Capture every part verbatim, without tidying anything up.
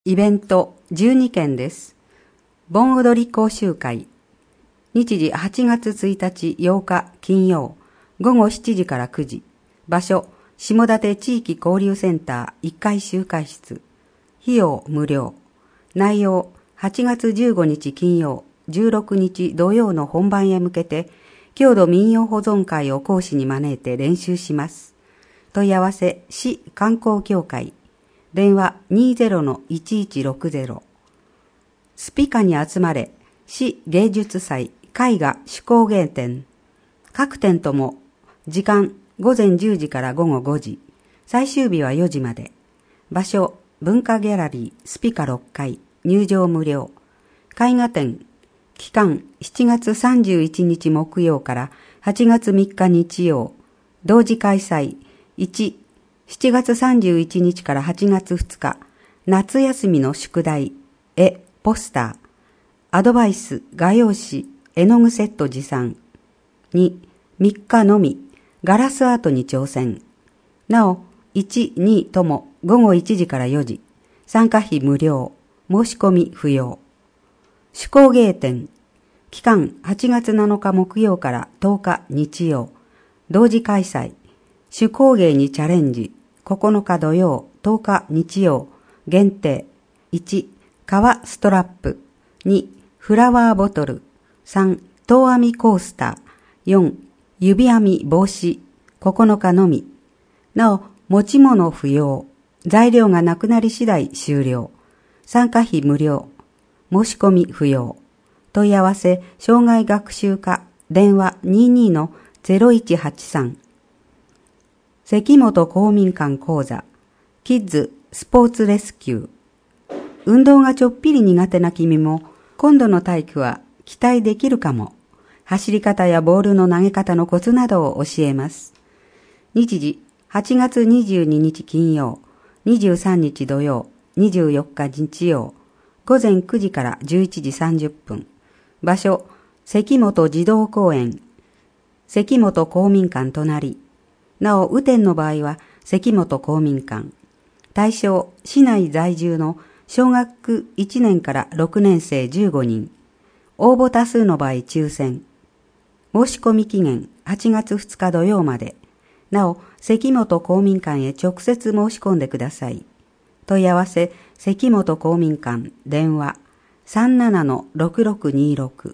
イベントじゅうにけんです。盆踊り講習会。日時はちがつついたちようか金曜、ごごしちじからくじ。場所、下館地域交流センターいっかい集会室。費用無料。内容、はちがつじゅうごにち金曜、じゅうろくにち土曜の本番へ向けて、郷土民謡保存会を講師に招いて練習します。問い合わせ、市観光協会。電話 にーぜろのいちいちろくぜろ。スピカに集まれ、市芸術祭絵画手工芸展。各店とも、時間ごぜんじゅうじからごごごじ。最終日はよじまで。場所、文化ギャラリースピカろっかい。入場無料。絵画展。期間しちがつさんじゅういちにち木曜からはちがつみっか日曜。同時開催。いち、しちがつさんじゅういちにちからはちがつふつか、夏休みの宿題、絵、ポスター、アドバイス、画用紙、絵の具セット持参。に、みっかのみ、ガラスアートに挑戦。なお、いち、にともごごいちじからよじ。参加費無料。申し込み不要。手工芸展。期間はちがつなのか木曜からとおか日曜。同時開催。手工芸にチャレンジ。ここのか土曜、とおか日曜。限定。いち、革ストラップ。に、フラワーボトル。さん、籐編みコースター。よん、指編み帽子。ここのかのみ。なお、持ち物不要。材料がなくなり次第終了。参加費無料。申し込み不要。問い合わせ、障害学習課。電話 にじゅうにのゼロいちはちさん。関本公民館講座、キッズスポーツレスキュー。運動がちょっぴり苦手な君も、今度の体育は期待できるかも。走り方やボールの投げ方のコツなどを教えます。日時、はちがつにじゅうににち金曜、にじゅうさんにち土曜、にじゅうよっか日曜、ごぜんくじからじゅういちじさんじゅっぷん。場所、関本児童公園、関本公民館隣。なお、雨天の場合は、関本公民館。対象、市内在住の小学いちねんからろくねんせいじゅうごにん。応募多数の場合抽選。申し込み期限はちがつふつか土曜まで。なお、関本公民館へ直接申し込んでください。問い合わせ、関本公民館、電話 さんななのろくろくにろく。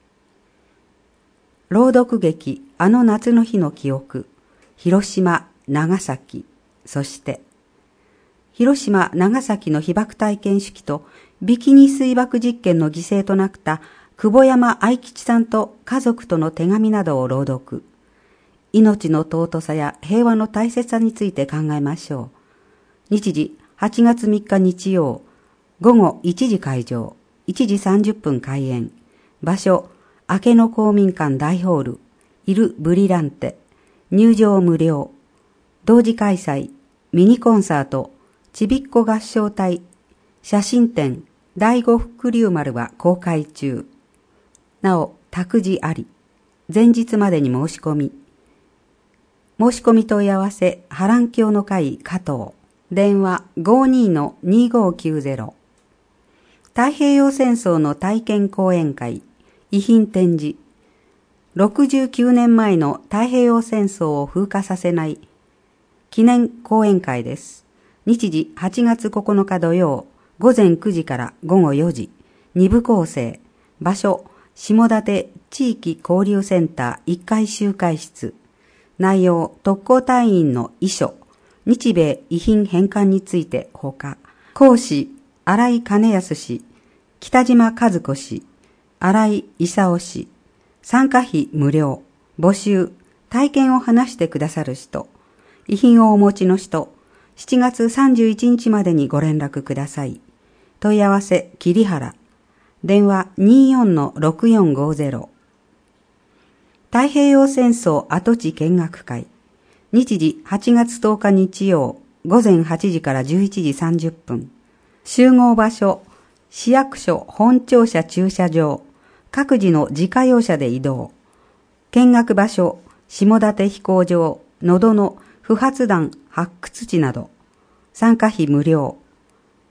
朗読劇、あの夏の日の記憶。広島、長崎、そして、広島、長崎の被爆体験式とビキニ水爆実験の犠牲となった久保山愛吉さんと家族との手紙などを朗読。命の尊さや平和の大切さについて考えましょう。日時、はちがつみっか日曜、ごごいちじ会場、いちじさんじゅっぷん開演。場所、明けの公民館大ホール、イル・ブリランテ。入場無料。同時開催。ミニコンサート。ちびっこ合唱隊。写真展。第五福竜丸は公開中。なお、託児あり。前日までに申し込み。申し込み問い合わせ、波乱教の会加藤。電話 ごじゅうにのにごきゅうぜろ。太平洋戦争の体験講演会。遺品展示。ろくじゅうきゅうねんまえの太平洋戦争を風化させない記念講演会です。日時はちがつここのか土曜、ごぜんくじからごごよじ。に部構成。場所、下館地域交流センターいっかい集会室。内容、特攻隊員の遺書、日米遺品返還についてほか、講師、新井兼康氏、北島和子氏、新井勲氏。参加費無料。募集。体験を話してくださる人。遺品をお持ちの人。しちがつさんじゅういちにちまでにご連絡ください。問い合わせ、桐原。電話 にじゅうよんのろくよんごぜろ。太平洋戦争跡地見学会。日時はちがつとおか日曜。ごぜんはちじからじゅういちじさんじゅっぷん。集合場所。市役所本庁舎駐車場。各自の自家用車で移動。見学場所、下館飛行場、野戸の不発弾発掘地など。参加費無料。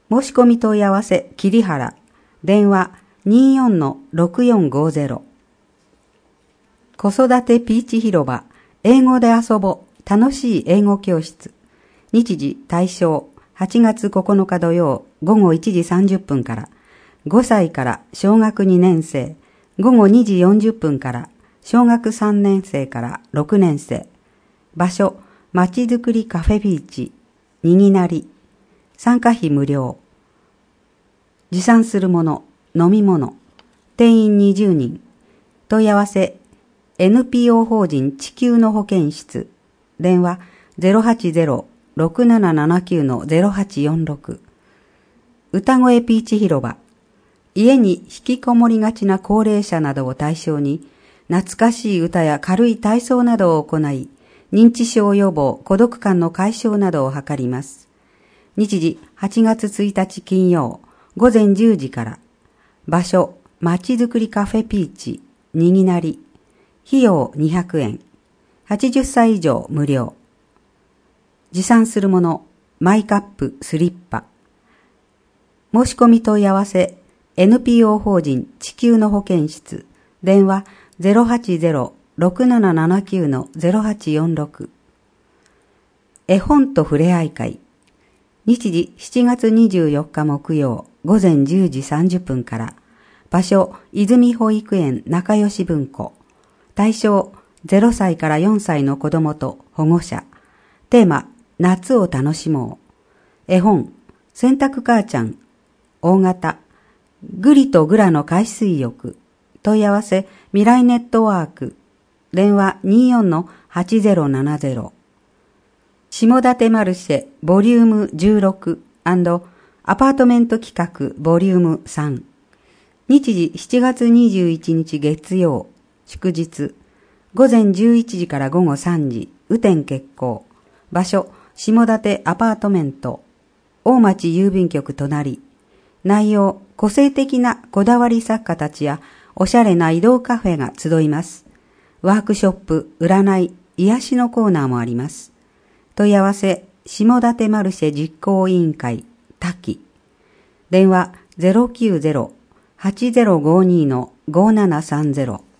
申し込み問い合わせ桐原、電話 にじゅうよんのろくよんごゼロ。子育てピーチ広場、英語で遊ぼう、楽しい英語教室。日時対象はちがつここのか土曜午後いちじさんじゅっぷんから、ごさいから小学にねん生、午後にじよんじゅっぷんから小学さんねん生からろくねん生。場所、まちづくりカフェビーチ、にぎなり。参加費無料。持参するもの、飲み物。定員にじゅうにん。問い合わせ、エヌピーオー 法人地球の保健室。電話 ゼロはちゼロ ろくななななきゅう ゼロはちよんろく。歌声ピーチ広場。家に引きこもりがちな高齢者などを対象に、懐かしい歌や軽い体操などを行い、認知症予防、孤独感の解消などを図ります。日時はちがつついたち金曜、午前じゅうじから。場所、まちづくりカフェピーチ、にぎなり。費用にひゃくえん。はちじゅっさい以上無料。持参するもの、マイカップ、スリッパ。申し込み問い合わせ、エヌピーオー 法人地球の保健室。電話 ゼロはちゼロ ろくななななきゅう ゼロはちよんろく。絵本とふれあい会。日時しちがつにじゅうよっか木曜午前じゅうじさんじゅっぷんから。場所、泉保育園仲良し文庫。対象、ゼロさいからよんさいの子供と保護者。テーマ、夏を楽しもう。絵本、洗濯母ちゃん。大型、グリとグラの海水浴。問い合わせ、未来ネットワーク。電話 にじゅうよんのはちゼロななゼロ。下館マルシェボリュームじゅうろく&アパートメント企画ボリュームさん。日時しちがつにじゅういちにち月曜、祝日。午前じゅういちじから午後さんじ、雨天決行。場所、下館アパートメント。大町郵便局隣。内容、個性的なこだわり作家たちやおしゃれな移動カフェが集います。ワークショップ、占い、癒しのコーナーもあります。問い合わせ、下館マルシェ実行委員会、滝。電話 ゼロきゅうゼロ はちゼロごに ごななさんゼロ。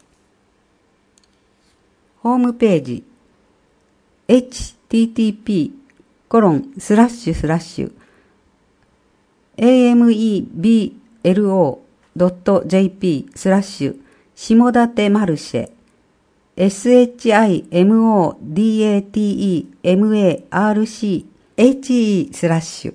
ホームページ、エイチティーティーピー コロンスラッシュスラッシュ エーエムイービーエルオードットジェーピー スラッシュ下館マルシェ エスエイチアイエムオーディーエーティーイーエムエーアールシーエイチイー スラッシュ。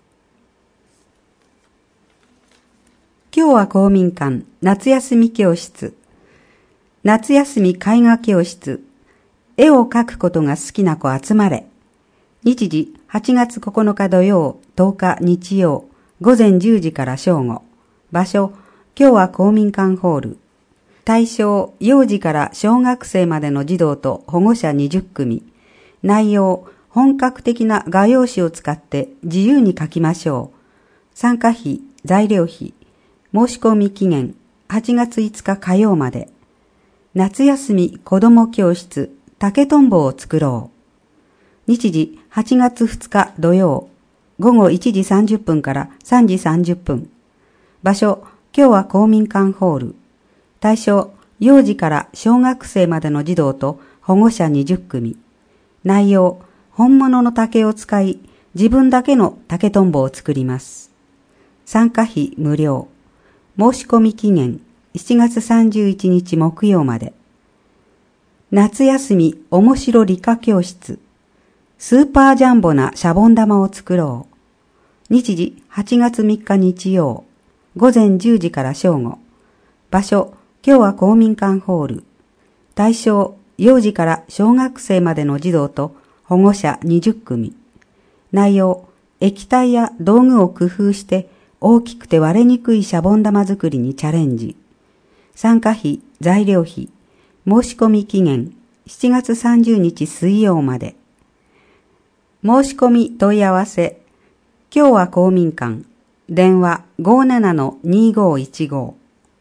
今日は公民館夏休み教室。夏休み絵画教室。絵を描くことが好きな子集まれ。日時はちがつここのか土曜、とおか日曜、午前じゅうじから正午。場所、今日は公民館ホール。対象、幼児から小学生までの児童と保護者にじゅっくみ。内容、本格的な画用紙を使って自由に描きましょう。参加費、材料費、申し込み期限、はちがついつか火曜まで。夏休み子ども教室、竹とんぼを作ろう。日時はちがつふつか土曜、午後いちじさんじゅっぷんからさんじさんじゅっぷん。場所、今日は公民館ホール。対象、幼児から小学生までの児童と保護者にじゅっくみ。内容、本物の竹を使い、自分だけの竹とんぼを作ります。参加費無料。申し込み期限、しちがつさんじゅういちにち木曜まで。夏休み面白理科教室。スーパージャンボなシャボン玉を作ろう。日時はちがつみっか日曜。午前じゅうじから正午。場所、今日は公民館ホール。対象、幼児から小学生までの児童と保護者にじゅっくみ。内容、液体や道具を工夫して大きくて割れにくいシャボン玉作りにチャレンジ。参加費、材料費、申し込み期限、しちがつさんじゅうにち水曜まで。申し込み問い合わせ、今日は公民館、電話 ごななのにごいちご。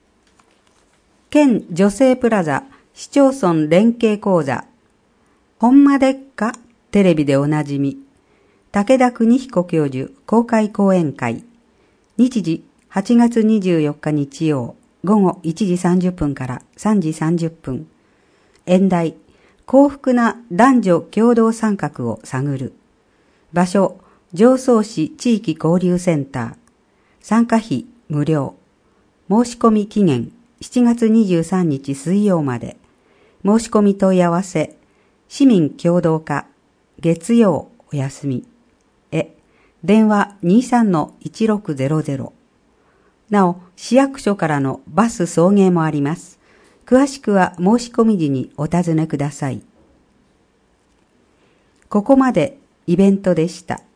県女性プラザ市町村連携講座。ほんまでっかテレビでおなじみ。武田邦彦教授公開講演会。 日時はちがつにじゅうよっか日曜午後いちじさんじゅっぷんからさんじさんじゅっぷん。演題、幸福な男女共同参画を探る。場所、常総市地域交流センター。参加費無料。申し込み期限しちがつにじゅうさんにち水曜まで。申し込み問い合わせ、市民共同課、月曜お休み。え、電話 にじゅうさんのいちろくゼロゼロ。なお、市役所からのバス送迎もあります。詳しくは申し込み時にお尋ねください。ここまでイベントでした。